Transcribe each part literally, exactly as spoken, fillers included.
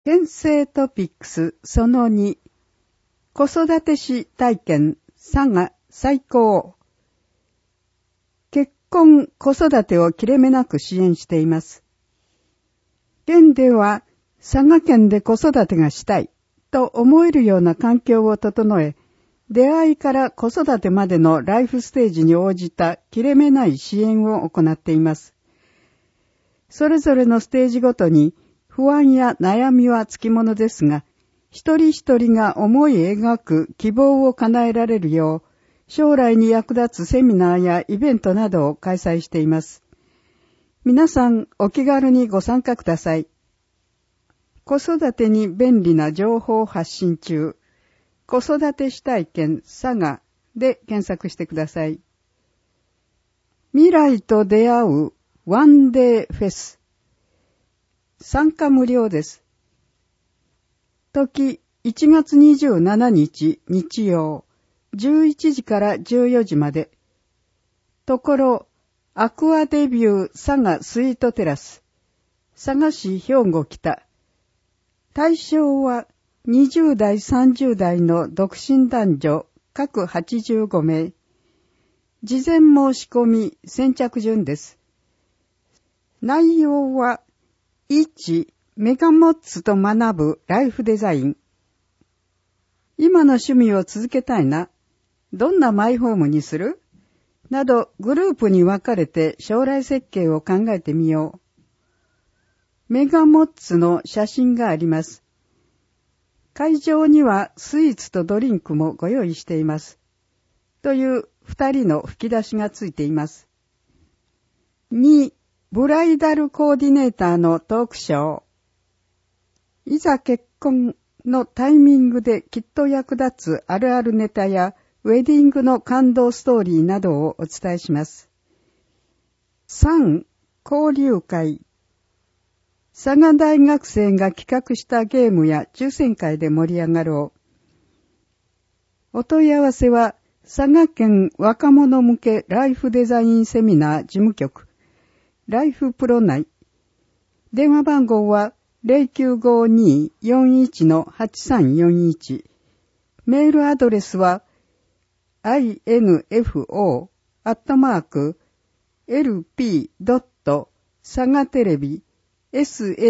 県政トピックスそのに、子育て史体験佐賀最高。結婚子育てを切れ目なく支援しています。現では佐賀県で子育てがしたいと思えるような環境を整え、出会いから子育てまでのライフステージに応じた切れ目ない支援を行っています。それぞれのステージごとに不安や悩みはつきものですが、一人一人が思い描く希望を叶えられるよう、将来に役立つセミナーやイベントなどを開催しています。皆さんお気軽にご参加ください。子育てに便利な情報発信中、子育て史体験佐賀で検索してください。未来と出会うワンデーフェス。参加無料です。時いちがつにじゅうしちにち日曜、じゅういちじからじゅうよじまで。ところ、アクアデビュー佐賀スイートテラス。佐賀市兵庫北。対象はにじゅうだいさんじゅうだいの独身男女各はちじゅうごめい。事前申し込み先着順です。内容はいち、メガモッツと学ぶライフデザイン。今の趣味を続けたいな。どんなマイホームにする？などグループに分かれて将来設計を考えてみよう。メガモッツの写真があります。会場にはスイーツとドリンクもご用意しています。という二人の吹き出しがついています。に、ブライダルコーディネーターのトークショー。いざ結婚のタイミングできっと役立つあるあるネタやウェディングの感動ストーリーなどをお伝えします。さん、交流会。佐賀大学生が企画したゲームや抽選会で盛り上がろう。お問い合わせは佐賀県若者向けライフデザインセミナー事務局ライフプロ内。電話番号は ゼロきゅうごにーよんいちのはちさんよんいち。メールアドレスは アイエヌエフオー アットマーク エルピー ドット 佐賀テレビ サ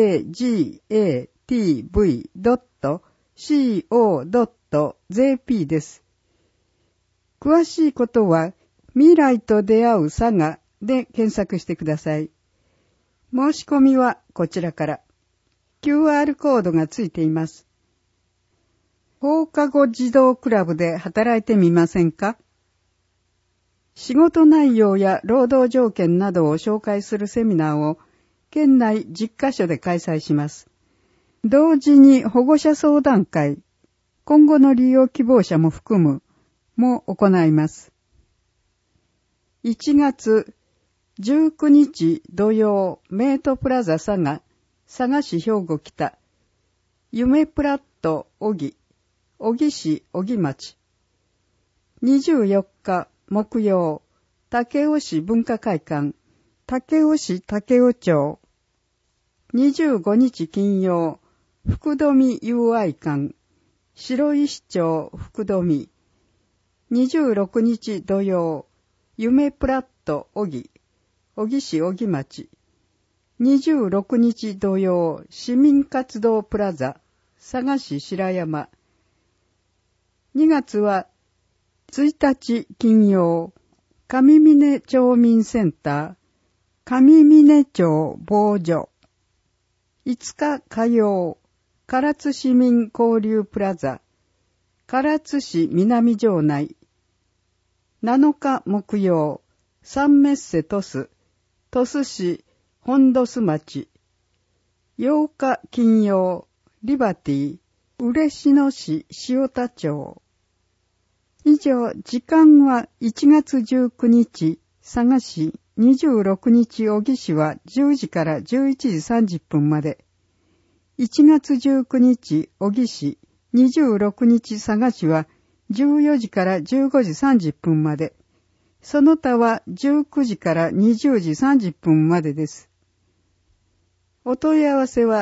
ガ ドット シーオー ドット ジェーピー です。詳しいことは未来と出会う佐賀で検索してください。申し込みはこちらから。キューアール コードがついています。放課後児童クラブで働いてみませんか？仕事内容や労働条件などを紹介するセミナーを県内じゅっかしょで開催します。同時に保護者相談会、今後の利用希望者も含むも行います。いちがつじゅうくにち土曜、メイトプラザ佐賀、佐賀市兵庫北、夢プラット小木、小木市小木町。にじゅうよっか木曜、武雄市文化会館、武雄市武雄町。にじゅうごにち金曜、福富友愛館、白石町福富。にじゅうろくにち土曜、夢プラット小木、小木市小木町。にじゅうろくにち土曜、市民活動プラザ、佐賀市白山。にがつは、ついたち金曜、上峰町民センター、上峰町防除。いつか火曜、唐津市民交流プラザ、唐津市南城内。なのか木曜、三メッセ鳥栖、鳥栖市本土須町。ようか金曜、リバティ、嬉野市塩田町。以上、時間はいちがつじゅうくにち、佐賀市、にじゅうろくにち小木市はじゅうじからじゅういちじさんじゅっぷんまで。いちがつじゅうくにち小木市、にじゅうろくにち佐賀市はじゅうよじからじゅうごじさんじゅっぷんまで。その他はじゅうくじからにじゅうじさんじゅっぷんまでです。お問い合わせは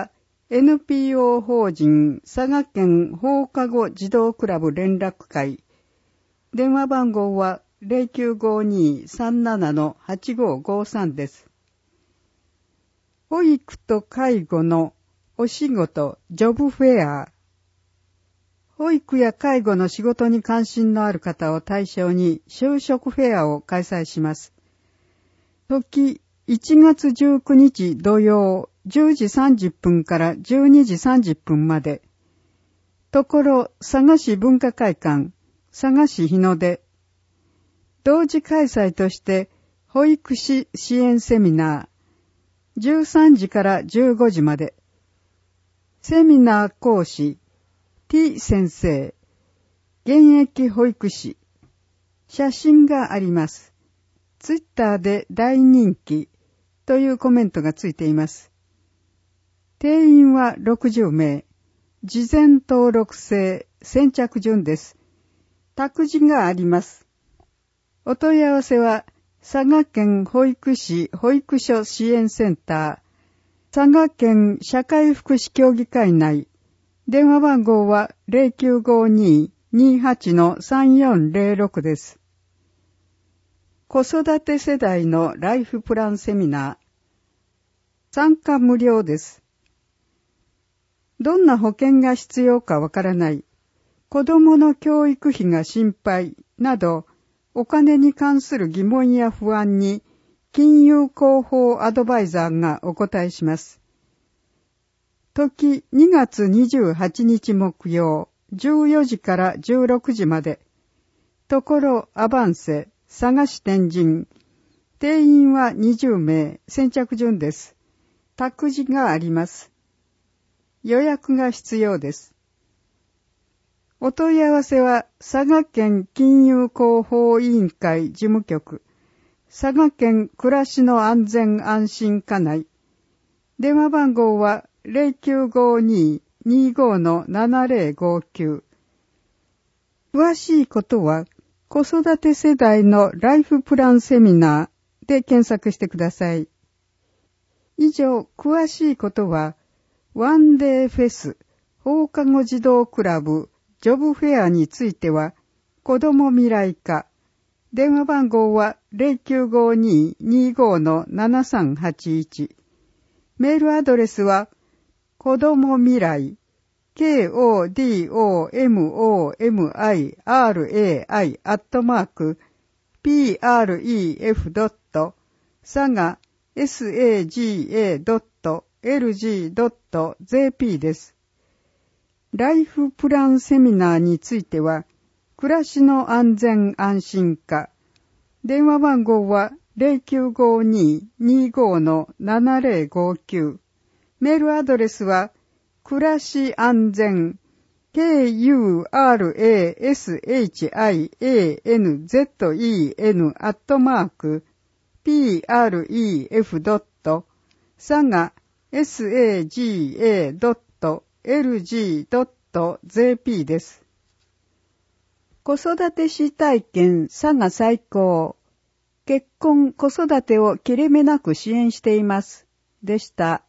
エヌピーオー 法人佐賀県放課後児童クラブ連絡会。電話番号は ゼロきゅうごにーさんななのはちごーごーさん です。保育と介護のお仕事ジョブフェア。保育や介護の仕事に関心のある方を対象に就職フェアを開催します。時いちがつじゅうくにち土曜じゅうじさんじゅっぷんからじゅうにじさんじゅっぷんまで。ところ佐賀市文化会館、佐賀市日の出。同時開催として保育士支援セミナー。じゅうさんじからじゅうごじまで。セミナー講師、T 先生、現役保育士。写真があります。ツイッターで大人気というコメントがついています。定員はろくじゅうめい。事前登録制、先着順です。託児があります。お問い合わせは、佐賀県保育士保育所支援センター、佐賀県社会福祉協議会内、電話番号は ゼロきゅうごにーにーはちのさんよんゼロろく です。子育て世代のライフプランセミナー、参加無料です。どんな保険が必要かわからない、子供の教育費が心配など、お金に関する疑問や不安に金融広報アドバイザーがお答えします。時にがつにじゅうはちにち木曜じゅうよじからじゅうろくじまで。ところアバンセ佐賀市天神。定員はにじゅうめい、先着順です。託児があります。予約が必要です。お問い合わせは佐賀県金融広報委員会事務局、佐賀県暮らしの安全安心課内。電話番号は ゼロきゅうごにーにーごーのななゼロごきゅう。詳しいことは子育て世代のライフプランセミナーで検索してください。以上、詳しいことはワンデーフェス放課後児童クラブジョブフェアについては、子ども未来課。電話番号は ゼロきゅうごにーにーごーのななさんはちいち。メールアドレスは、子ども未来、ケーオーディーオーエムオーエムアイアールエーアイ アットマーク、ピーアールイーエフ ドット、佐賀 エスエージーエー ドット エルジー ドット ジェーピー です。ライフプランセミナーについては、暮らしの安全安心課。電話番号は ゼロきゅうごにーにーごーのななゼロごきゅう。メールアドレスは、暮らし安全、ケーユーアールエーエスエイチアイエーエヌゼットイーエヌ アットマーク、ピーアールイーエフ ドット、佐賀 エスエージーエー ドット エルジー ドット ジェーピー です。子育て支体験佐賀最高。結婚子育てを切れ目なく支援しています。でした。